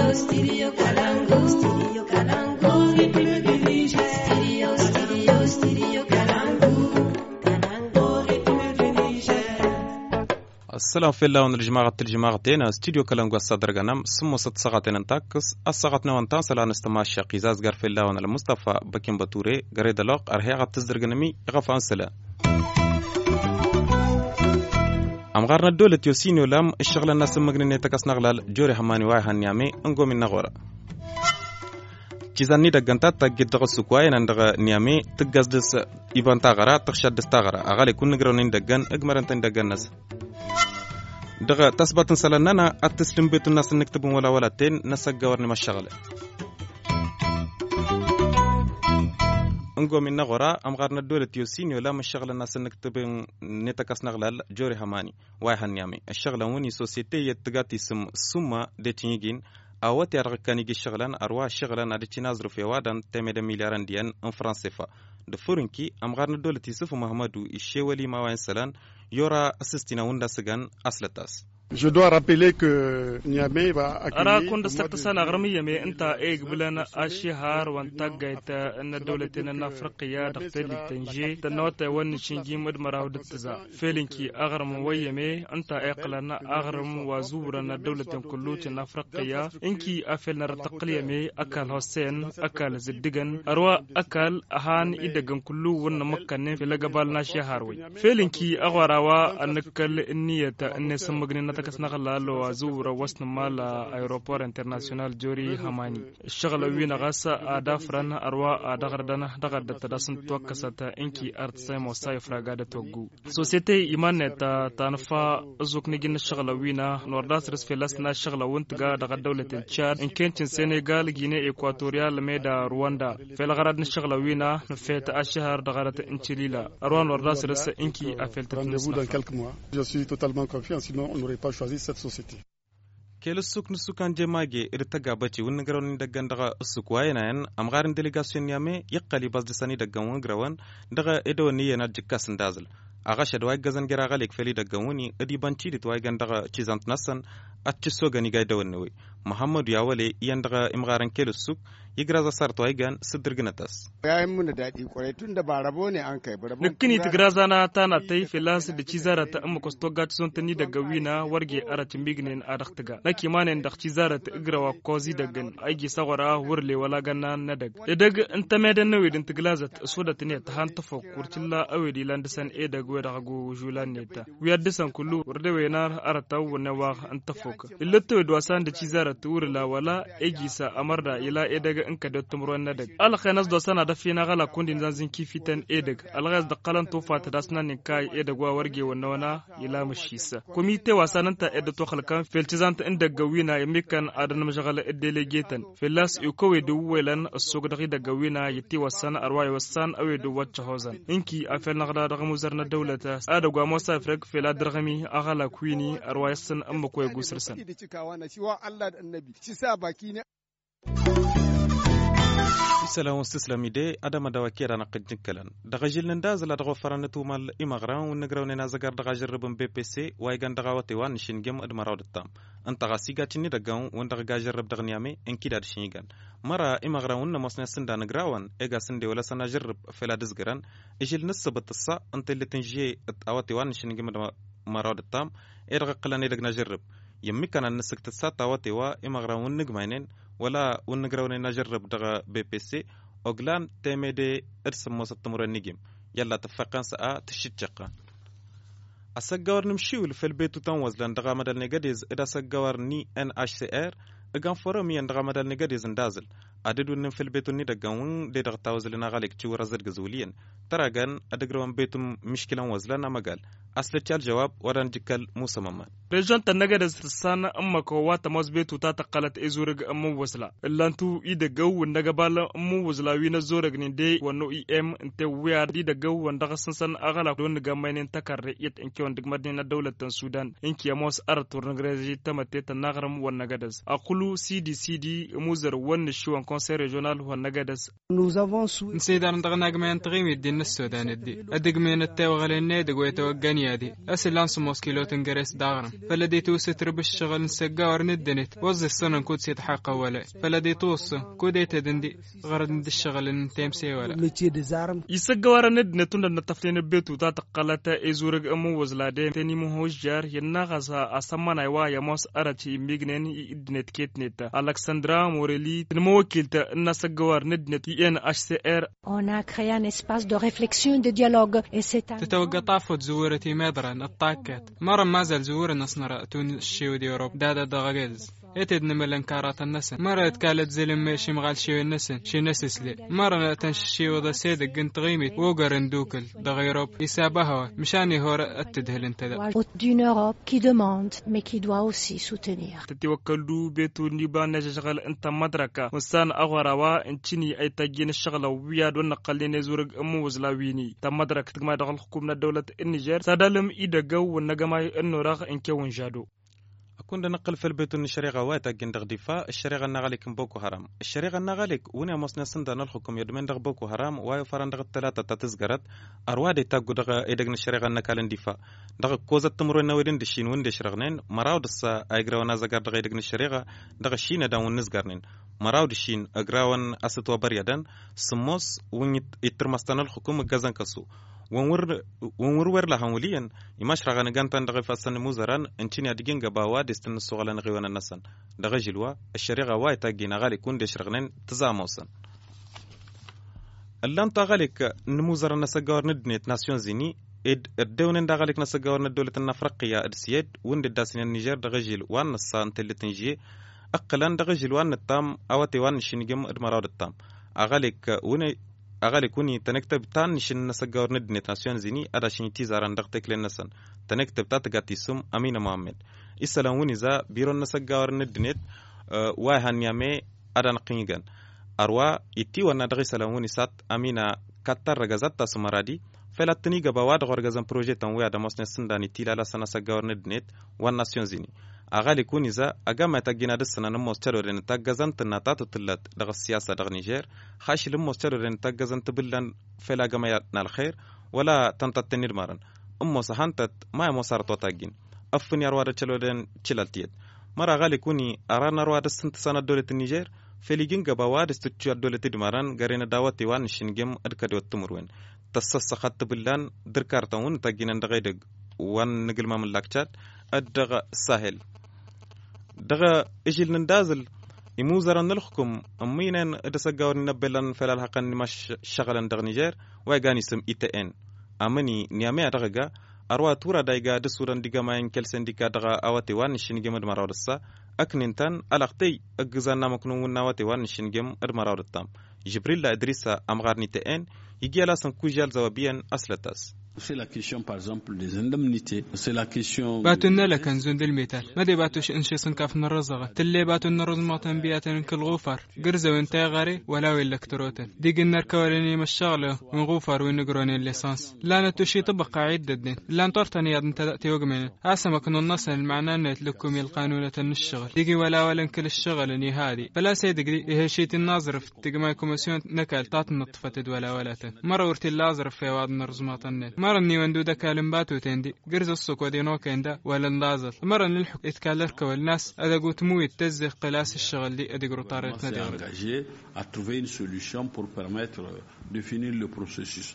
السلام في الله ونرجماغ الجماغتين استوديو كلانغو الصدر غنم سمو ست ساعتين انتاكس الساعتنا وانتاس لا نستماش قيزاز غير في الله ون المصطفى بكين باتوري غريد لوق ارهيغه تصدر غنمي غفان سلا امغارنا الدولة يوسينيو لام الشغل الناس مغني تكسنغلال جوري حماني واي هنيامي انغو من نغورا كيزاني دغنتا تاغيت دغسو كواي نندغ نيامي تغازدس ايفان تاغرا تخشد تاغرا اغالي كون نغرونين دغن اغمرنتن دغنس دغه تثبت سلننا التسليم بيت الناس نكتب ولا تين نسجورني ما الشغله انغو من نغورا امغارنا الدولة يوسينيو لا مش شغله الناس نكتب نتكس نغلال جوري هماني واي هنيامي الشغله وني سوسيتي يتغاتي سما دتينيجين اوات يرغكانيجي شغلان اروا شغلان ادي نازرو في وادان تيمد ملياران ديان ان فرنسيفا دفورنكي امغارنا الدولة يوسف محمدو الشيولي ما وين سلان يورا اسستينا وندا سغان اسلتاس. Je dois rappeler que Niamey va accueillir. أرا كنت استقتصنا غرمية مي أنت إيج بلنا أشهر وانتقيت أن دولتنا الأفريقية دختل التنجي تنوت ونشينجي مدمرة ودتزا فيلينكي أغرم ويمي أنت إقلنا أغرم وزورنا دولة كلوتنا أفريقية إنكي أفلنا رتقلية مي أكل حسين أكل زدقن أروا أكل أهان إدقن كلو ونمكن في لقبالنا شهروي فيلينكي أغراوا أنكل النية أن سمجننا كسنا غلالو وزور وسط مال ايروبور انترناسيونال جوري هماني الشغل وين غاسا ادافرن اروا ادغردنا دغد تداسن توكسات انكي ارتساي موساي فراغاده توغو سوسيتي ايمانتا تنفا زوكنيجن الشغل وينا نورداس رسفلاسنا الشغل وانتغا دغ دوله تشاد ان كانت سنغال غيني ايكواتوريال ميدا رواندا في الغرض الشغل وينا نفيت اشهر دغرت انشليلا اروا نورداس رس انكي افلت Je suis totalement confiant, sinon on n'aurait pas choisi cette société. كيلو السوق نسوكان جماجي ارتقى بتي ونقرون دغان دغا السوق واينان امغارن ديليغاسيون يامي يقلي باز دساني دغان ونقرون دغا ادوني نجكاس ندازل اغاش دواي غزن غرا غليك فلي دغوني ادي بانتي دي تواي غندغا تشيزانت نسن اتشسو غني غاي دونوي محمد ياولي يندغا امغارن كيلو السوق يغرازا سارتو ايغان سدرغنتاس yayin mun dadi kwarai tunda ba rabo ne an kai ba nikini tigrazana tana tai filas da cizara ta amma kosto gat son tani daga wina warge aratin bignen adaktiga na kimanen da cizara ta igrawa kozi dagan aigi sawara wurle wala ganna nadag idag inta medan nawi din tiglazat soda tane ta hanta fo kurtilla awedi landasan e daga weda go julan neta wiyaddisan kullu wurde wenar arata wona wa anta fok illatto wasan da cizara ta wurla wala aigi sa amarda ila e daga in ka da tumruwan nadag al khanas do sana da fina gala kundin zanzin kifitan edag alghaz da qalan tofa ta dasnan ni kai edag wa warge wana ila mushisa komite wasananta edda to khalkan feltizanta inda gawina yamikan adan mashagala delegatan filas yukowe du welan asugdagi da gawina yiti wasana arway wasan awe du wacce hozan inki afel nagda da muzarna dawlata adagwa mosa frek fela dirgami agala kwini arway san amma koy gusirsan سلام واستسلامي دي ادم دواكير انا قد نكلن دغجل نداز لا دغ فرنتو مال ايمغران ونغراون نازغار دغاجر ربن بي بي سي وايغان دغاوتي وان شينغم ادمراو دتام انت غاسيغاتني دغاون وند دغاجر رب دغنيامي انكيدار شينغان مرا ايمغراون نمسنا سندا نغراون ايغا سندي ولا سنا جرب فلا دزغران اجل نسبت الصا انت اللي تنجي اوتي وان شينغم ادمراو دتام ايرغ قلاني دغنا جرب يمي كان نسكت الساتا اوتي وا ايمغراون نغماينين ولا ونقرون نجرب دغا بي بي سي اوغلان تيميدي ارسم مستمر النجم يلا تفقن ساعه تشجقا اسغور نمشيول في البيت تنوز لان دغا مدل نيغاديز ادا سغور ني ان اتش سي ار اغان فورم ين دغا مدل نيغاديز ندازل عدد ون في البيت ني دغاون دي دغ تاوزلنا غالك تشي ورزد غزولين تراغان ادغرون بيتم مشكله وزلنا مقال أصلت الجواب وران جكال موسى ممان رجال تنجد السنة أما كوات مزبوط وتتقلت إزورج أمو وزلا إلا أنتو إيد جو والنجبال أمو وزلا وين الزورج ندي ونو إم أنت ويار إيد جو وندغسن سن أغلى دون جمعين تكرر يت إنك وندق مدينة دولة السودان إنك يموس أرتور نجرجي تمتت النغرم والنجدز أقول كلو سيدي موزر ون شوان كونسير ريجونال هو نجدس نسيدان ندغنا جمين تغيم الدين السودان دي أدقمين التوغل النادق ويتوقعني دي أسلان سموس كيلو تنجريس داغنا فلدي توسي ترب الشغل نسقاور ندنت وز السنة نكود سيتحقق ولا فلدي توص كودي تدندي غرد ند الشغل نتيمسي ولا يسقاور ندنت نتفلين البيت وتات قلتا إزورق أمو وزلادين تاني مهوجار ينغزا أسمانا يوايا موس أراتي ميغنين إدنت كيتنت ألكسندرا موريلي نموكيلتا نسقاور ندنت INHCR. On a créé un espace de réflexion, de dialogue et c'est un تتوقع طافت زورتي مدرن الطاكات مرة ما زال زور نصنر تون الشيو دي أوروب دادا دغاجلز يتدن ملن كارات النسن مرة تكالت زلم ماشي مغال شيو النسن شي نسس لي مرة تنش شيو ذا سيدك قنت غيمي وقرن دوكل دغيروب يسابها مشاني هور أتدهل انتدا d'une Europe qui demande mais qui doit aussi soutenir. تتوكلوا بيتو نيبان نشغل انت مدركة وسان أغراوا انتني اي تاجين الشغل وياد ونقلين يزورق أمو وزلاويني تمدرك تجمع دخل حكومة دولة النيجر سادلم إيدا جو والنجماي إنه راغ إنكون جادو. كنا نقل في البيت الشريعة واتا جندق دفاع الشريعة النغاليك بوكو حرام الشريعة النغاليك ونا مصنع سندنا الحكم يدمن دغ بوكو حرام وايو فرندغ الثلاثة تتزغرت أروادي تاقو دغ إيدغن الشريعة النكالن دفاع دغ كوزة تمرو النويدين دشين وين شرغنين مراو دسا أيقراونا زغر دغ إيدغن الشريعة دغ الشين داون نزغرنين مراو دشين أقراوان أستوا بريدان سموس وين يترمستان الحكم غزان كسو ونور لها وليا يماش رغان غانتان دغ فاسن موزران انتيني ادغين غباوا دستن سوغلان غيوانا نسن دغ جلوا الشريعه واي تاغينا غالي كون دشرغنن تزاموسن اللام تاغاليك نموزر نسغور ندنيت ناسيون زيني ادونن داغاليك نسغور ندوله الافريقيه ادسيد وند داسن النيجر دغ جيل وان السان تلتنجي اقلان دغ جيل وان التام اوتي وان شينجم ادمراود التام أغالي كوني تنكتب تان نشن نسجور ندني تاسيون زيني أدا شين تيزاران دقتك للنسن تنكتب تاتقاتي سم أمين محمد إسلاموني زا بيرون نسجور ندنيت واهن يامي أدا نقينيغان أروا إتي وانا دغي سلاموني سات أمينا كتر رغزات تاسمرادي فلا تنيغا بواد غرغزان بروجي تنويا دا مصنع سنداني تيلا لسنا نسجور ندنيت وان ناسيون زيني أغالي كوني زا أقام تاجينا دسنا نموس ترورين تاجزان تناتات تلت دغ السياسة دغ نيجر خاش لموس ترورين تاجزان تبلن فلا جماعتنا الخير ولا تنتت نيرمارن أموس هانتت ما يموسارتو تاجين أفني أرواد تلورين تلالتيد مرة أغالي كوني أرانا رواد السنة دولة النيجر فليجين جبواد استشوار دولة دمارن غارين دعوتي وان شنجم أدكاد وتمروين تصص خط بلان دركارتون تاجينا دغيدق وان نقل ما من لاكتات الدغ ساهل دغا إجل نندازل يموزران الحكم أمينن إدسجاور نبلن فلال حقن مش شغلن دغ نيجر ويغاني سم ITN أمني نيامي دغا أروا تورا دايغا دسوران ديغا ماين كلسن ديكا دغا أواتي وان شينجم دمراودسا أكننتن ألاختي أجزانا مكنون نواتي وان شينجم دمراودتام جبريل إدريسا أمغارني TN يجي على سن كوجال زوابيان أسلتاس. C'est la question par exemple des indemnités. C'est la question. باتنا لكن زند المثال ما دي باتوش إنشي سنكاف الرزغة تلي باتنا الرز معتن بياتن كل غوفر قرزة وانتي غاري ولا ويلكتروتن دي قلنا كواليني مش شغلة من غوفر وينقروني الليسانس لا نتوشي طبق عدة الدين لا نطرتني ياد انت دأتي وقمين عسى ما كنو النصر المعنى انت لكم القانونة الشغل ديقي ولا كل الشغل اني هادي فلا سيدك دي هشيت الناظر في تقماي كوميسيون نكال تات نطفتد ولا مرة ورتي اللازر في واد الرز معتن مرة وندو دا كالم باتو تندي قرز السوق ودينو كندا ولا ندازل مرة نلحق يتكالرك والناس أدقو تموي تزق قلاس الشغل دي أدقرو طارتنا دي engagé à trouver une solution pour permettre de finir le processus.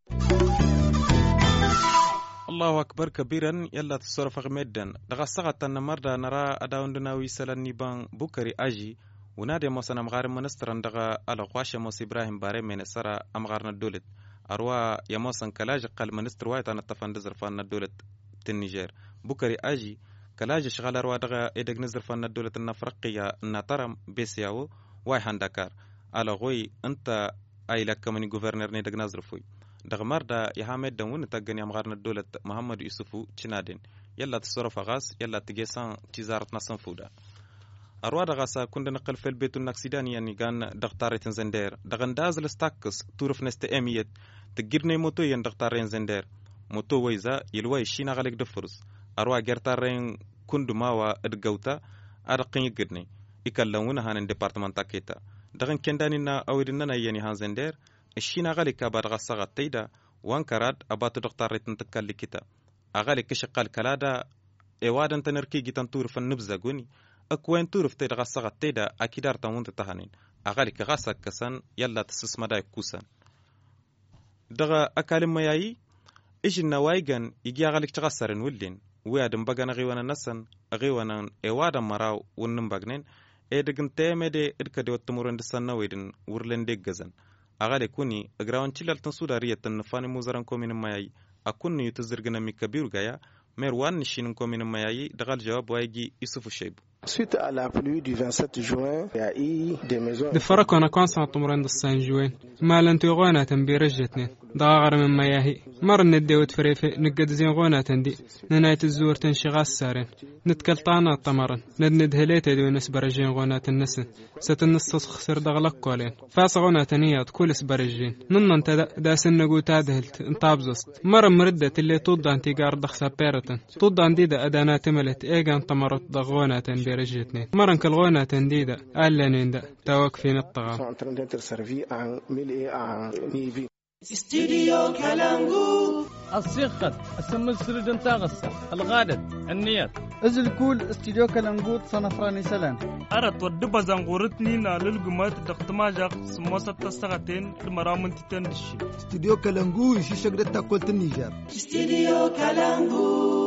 الله أكبر كبيرا يلا تصرف غمدا دغا سغت أن مرة نرى أداوندنا ويسال نيبان بوكري أجي ونادي موسنا مغار منستران دغا ألغواشا موس إبراهيم باري من سرا أمغارنا الدولت أروا يموسن كلاج قال منستر وايت أنا تفندزر فان الدولة النيجر بكري أجي كلاج شغال أروا دغا إدق نزر فان الدولة النفرقية ناترم بيسياو واي هندكار على غوي أنت أي لك من غوفرنر ندق نزر فوي دغ مردا يحمد دون تغني أمغارنا الدولة محمد يوسفو تشنادين يلا تصرف غاس يلا تجسان تجارة نصن فودا أروا دغاسا كنا نقل في البيت النكسيداني يعني كان دغتاري تنزندير دغنداز الستاكس تورف نستأميت تجرني موتو ين دغتارين زندير موتو ويزا يلوي شينا غالك دفرز أروا جرتارين كندو ماوا أدقوتا أرقين يجرني ikallan wuna hanin department taketa dagan kendani na awidin na yani hanzender ishina gali ka barga saga tayda wankarad abatu doktor ritin takallikita agali kishqal kalada ewadan tanarki gitan turfan nubzaguni akwen turf tayda saga tayda akidar tamunta tahanin agali ka gasak kasan yalla tasismada kusan daga akalim mayayi ishin nawaigan igi agalik tagasarin wullin ويادم بغانا غيوانا نسن غيوانا ايوادا مراو ونن بغنين ايدغن تيمدي ادكدي وتمورن دسنا ويدن ورلن ديغزن اغالي كوني اغراون تشيلال تنسودا ريتن فاني موزران كومين مايي اكون يتزرغنا مي كبير غايا مروان نشين كومين مايي دغال جواب وايجي يوسف الشيب Suite à la pluie du 27 juin, il y a eu des maisons. دفرق أنا كان سنتمرن دسان جوين ما لن تغونا تنبيرجتني ضاغر من مياهي مر نديوت فريفي نقد زين غونا تندي ننايت الزور تنشغال سارين نتكلطانا الطمرن ند هليت دو نسبرجين غونا تنسن ستنص خسر دغلق كولين فاس غونا تنيات كل سبرجين نن انت داسن نقو تادهلت انطابزست مر مردة اللي طود انتي قار دخسا بيرتن طود عندي دا ادانا تملت ايغان طمرت دغونا تنبير رجتني مرن كالغونا تنديدا ألا نندا توقفين الطغى استديو كالانغو الصيقت اسم السردن تاغسر الغادت النيات ازل كول استديو كالانغو صنفراني سلام أردت ودبا زنغورتني نالل قمات دختماجاق سموسة تستغتين المرامن تتندشي استديو كالانغو يشيشك دتا قلت النيجر استديو كالانغو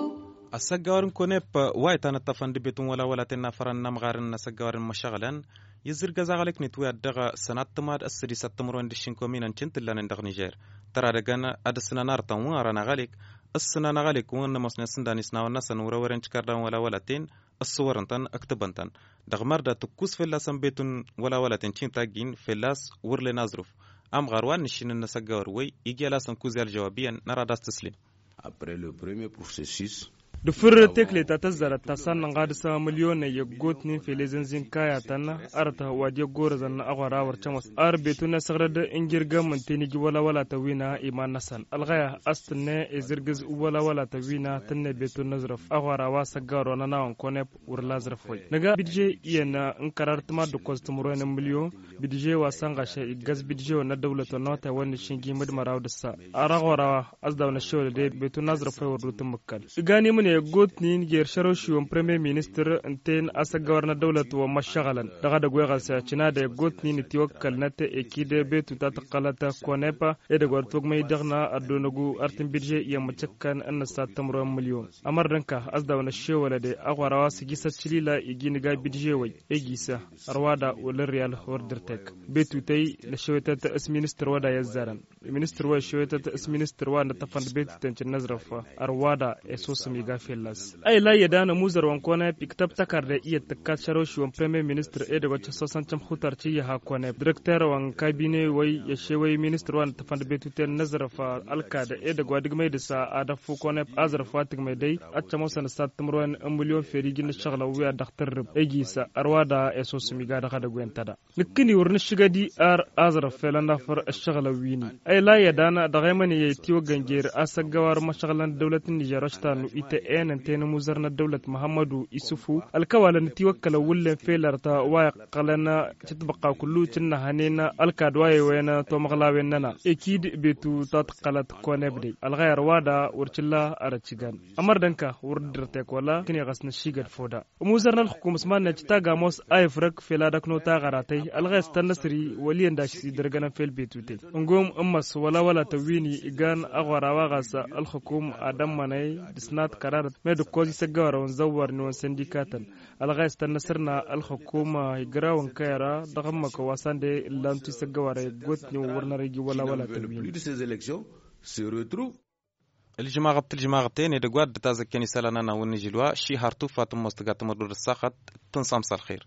السجارن كونيب وايتان التفند بيتون ولا تنا فرن نمغارن السجارن مشغلا يزر جزاغلك نتوي الدغا سنات تماد السدي ستمرون دشين كومينان تشنت لان ندغ نيجر ترى دغنا ادسنا نار تنوار غالك السنا نغالك ون مسن سنداني سنا ونسن ورورن تشكردان ولا تين الصورنتن اكتبنتن دغمردا تكوس في اللاسن بيتون ولا تنشين تاجين في اللاس ورل نازروف ام غروان نشين النسجار وي يجي لاسن كوزيال جوابيا نرى داس تسليم. Après le premier processus, دفر تكلي تتزر التسان نغاد سا مليون يغوتني في لزنزين كايا تنا ارته وادي غورزن اغورا ورچمس ار بيتنا سغرد انجرغ منتيني ولا توينا ايمان نسن الغايه استنه ازرغز ولا توينا تن بيتنا نزرف اغورا واسغارو ناون كونيب ورلازرفوي نغا بيدجي ينا انقررت ما دكوست مرون مليون بيدجي واسانغا شي غاز بيدجي ون دولته نوتا ون شينغي مدمراو دسا اراغورا ازداون شول دي بيتنا نزرفوي ورلوت مكال غاني من يغوت نين غير شروشي وم بريمير مينستر انتين اسا غورنا دولة ومشغلا دغا دغوغا ساچنا دي غوت نين تيوكل نت اكيد بيتو تاتقلتا كونيبا ادغور توغمي دغنا ادونغو ارتن بيدجي يمچكن ان ساتمرو مليون امردنكا ازداونا شيولا دي اغورا سيغيسا تشليلا يجينغا بيدجي وي ايغيسا روادا ولريال وردرتك بيتو تي لشويتا اس مينستر ودا يزارن مينستر و شويتا اس مينستر وان تفند بيت تنچ نزرف اروادا اسوسمي فيلاس اي لا يدانا موزر وانكونا بكتب تكار iya takkat sharoshi wan premier minister e daga sosan cham khutar ci ya hakone director wan cabinet wai ya shewai minister wan tafand betu ten nazarafa alkada e daga wadig mai da sa ada fu kone azar fatig mai dai acca mosan sat tamron million feri gin shagla wiya daktar egi sa arwada e so sumi ga daga da gwentada nikini wurni shigadi ar azar felanda far shagla wini ay la yadana daga mani ye tiwo gangir asagawar mashaglan dawlatin Niger rashtan ite en ten muzarna dawlat Muhammadu Isufu alkawala ntiwakkala wulle felarta wa qalana titbaqa kullu tinna hanina alkadwaye wena to maglawenana ekid betu tatqalat konebdi alghayr wada urchilla arachigan amardanka wurdirte kola kini gasna shigad foda muzarna alhukum usman chitaga mos ayfrak feladak no tagaratay alghayr tanasri waliyan dashi dargana fel betute ngom ammas wala tawini igan agwara wagasa alhukum adam manay disnat qararat medu kozi sagara zawar no sindikatan alghayr tanasrna alhukuma igrawan kayara dagama ko wasande lantu sagawara gotni warnarigi wala tawini de ces élections se retrouve الجماعة الجماعتين يدقواد تازكني سالنا ونجلوا شي هارتو فاطمة مستقات مدور الساقط تنصام الخير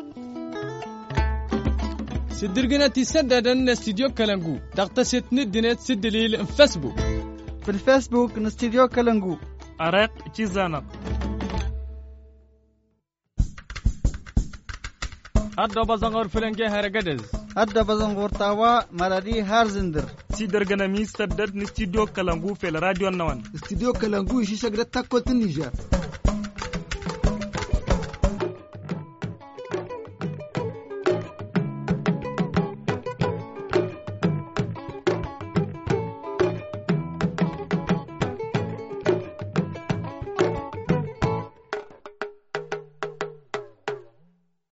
سدرجنا تسدد أن استديو كلانجو تغتسل ندنت سدليل فيسبوك في الفيسبوك نستديو كلانجو أرق تيزانا هذا بزنغور فلنجي هرجدز هذا بزنغور تاوا مرادي هارزندر سيدرجنا ميستدد نستديو كلانجو في الراديو النوان استديو كلانجو يشيشك دتا كوت النيجر